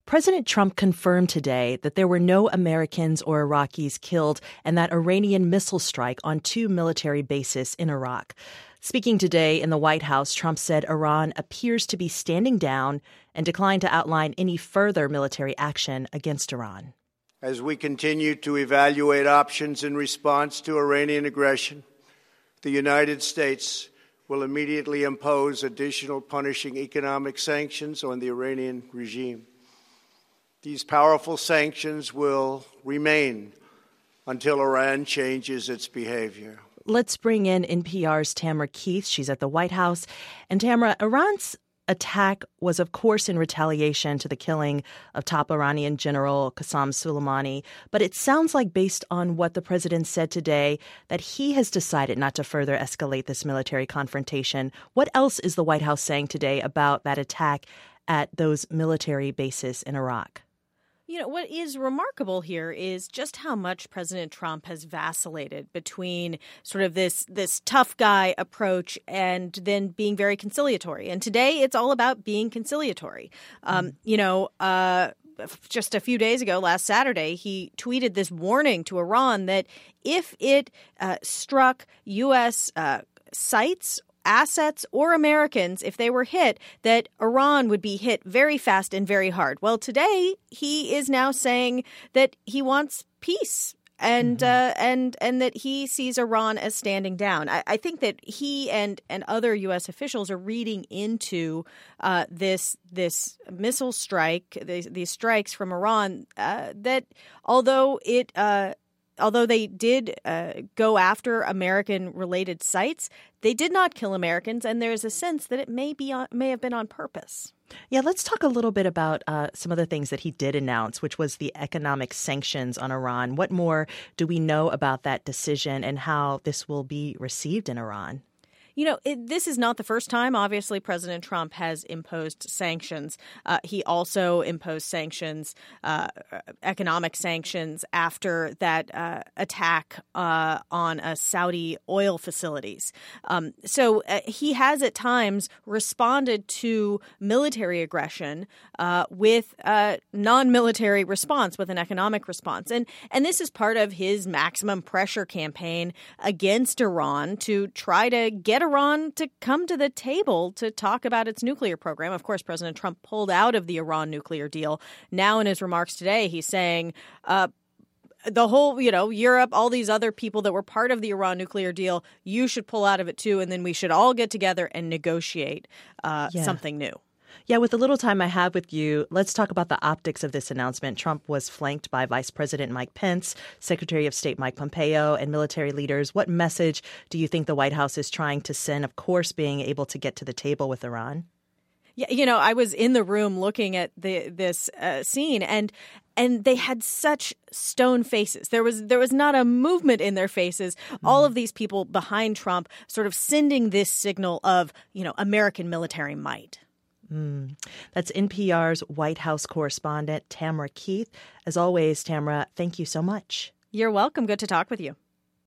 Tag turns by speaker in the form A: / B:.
A: President Trump confirmed today that there were no Americans or Iraqis killed in that Iranian missile strike on two military bases in Iraq. Speaking today in the White House, Trump said Iran appears to be standing down and declined to outline any further military action against Iran.
B: As we continue to evaluate options in response to Iranian aggression, the United States will immediately impose additional punishing economic sanctions on the Iranian regime. These powerful sanctions will remain until Iran changes its behavior.
A: Let's bring in NPR's Tamara Keith. She's at the White House. And Tamara, Iran's attack was, of course, in retaliation to the killing of top Iranian General Qasem Soleimani. But it sounds like, based on what the president said today, that he has decided not to further escalate this military confrontation. What else is the White House saying today about that attack at those military bases in Iraq?
C: You know, what is remarkable here is just how much President Trump has vacillated between sort of this tough guy approach and then being very conciliatory. And today it's all about being conciliatory. Just a few days ago, last Saturday, he tweeted this warning to Iran that if it struck U.S. sites, assets, or Americans, if they were hit, that Iran would be hit very fast and very hard. Well, today he is now saying that he wants peace and that he sees Iran as standing down. I think that he and other U.S. officials are reading into this missile strike, these strikes from Iran, that although they did go after American-related sites, they did not kill Americans, and there's a sense that it may have been on purpose.
A: Yeah, let's talk a little bit about some of the things that he did announce, which was the economic sanctions on Iran. What more do we know about that decision and how this will be received in Iran?
C: You know, this is not the first time, obviously, President Trump has imposed sanctions. He also imposed sanctions, economic sanctions, after that attack on Saudi oil facilities. So he has at times responded to military aggression with a non-military response, with an economic response. And this is part of his maximum pressure campaign against Iran to try to get Iran to come to the table to talk about its nuclear program. Of course, President Trump pulled out of the Iran nuclear deal. Now in his remarks today, he's saying the whole, Europe, all these other people that were part of the Iran nuclear deal, you should pull out of it too, and then we should all get together and negotiate something new.
A: Yeah, with the little time I have with you, let's talk about the optics of this announcement. Trump was flanked by Vice President Mike Pence, Secretary of State Mike Pompeo, and military leaders. What message do you think the White House is trying to send, of course, being able to get to the table with Iran?
C: Yeah, I was in the room looking at this scene, and they had such stone faces. There was not a movement in their faces. All of these people behind Trump sort of sending this signal of, American military might.
A: That's NPR's White House correspondent, Tamara Keith. As always, Tamara, thank you so much.
C: You're welcome. Good to talk with you.